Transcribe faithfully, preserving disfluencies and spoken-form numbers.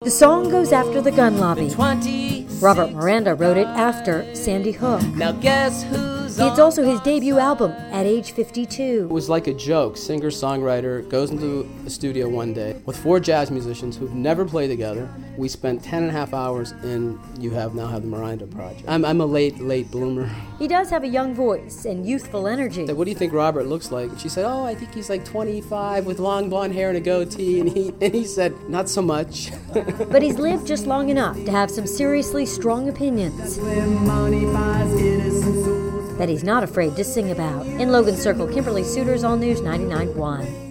The song goes after the gun lobby. Robert Miranda wrote it after Sandy Hook. Now guess who's It's also his debut album at age fifty-two. It was like a joke. Singer-songwriter goes into the studio one day with four jazz musicians who've never played together. We spent ten and a half hours, and you have now have the Miranda Project. I'm, I'm a late, late bloomer. He does have a young voice and youthful energy. I said, what do you think Robert looks like? She said, oh, I think he's like twenty-five with long blonde hair and a goatee. And he, and he said, not so much. But he's lived just long enough to have some seriously strong opinions that he's not afraid to sing about. In Logan Circle, Kimberly Suiters, All News ninety-nine point one.